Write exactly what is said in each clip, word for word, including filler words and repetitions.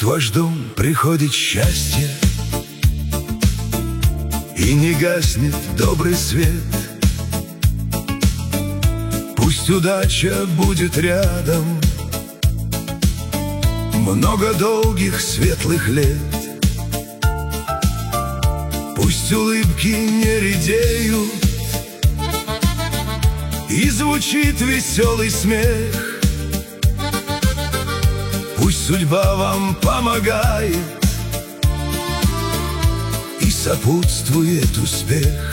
ваш дом приходит счастье, и не гаснет добрый свет. Пусть удача будет рядом много долгих светлых лет. Пусть улыбки не редеют, и звучит веселый смех. Пусть судьба вам помогает и сопутствует успех.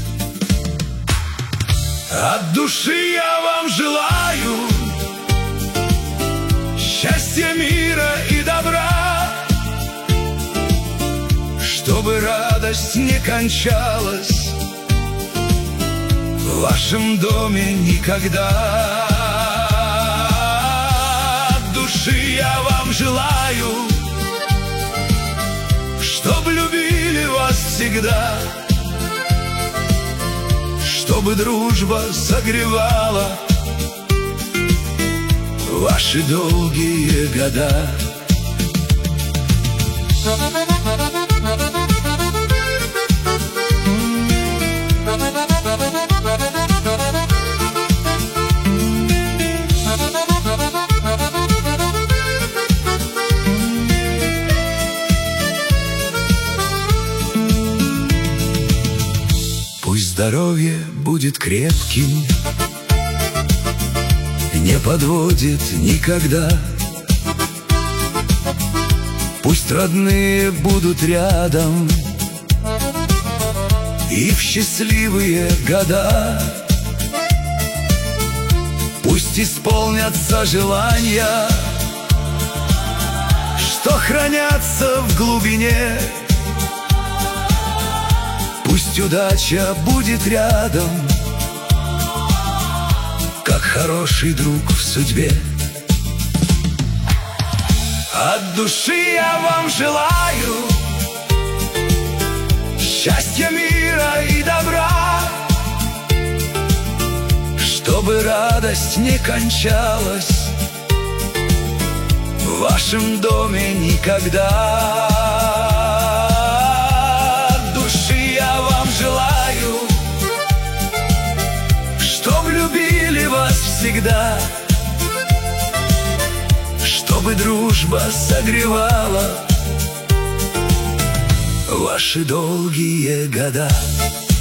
От души я вам желаю счастья, мира и добра, чтобы радость не кончалась в вашем доме никогда. От души я вам желаю, чтоб любили вас всегда, чтобы дружба согревала ваши долгие года. Пусть здоровье будет крепким, не подводит никогда. Пусть родные будут рядом и в счастливые года. Пусть исполнятся желания, что хранятся в глубине. Пусть удача будет рядом, как хороший друг в судьбе. От души я вам желаю счастья, мира и добра, чтобы радость не кончалась в вашем доме никогда. От души я вам желаю, чтоб любили вас всегда, чтобы дружба согревала ваши долгие года.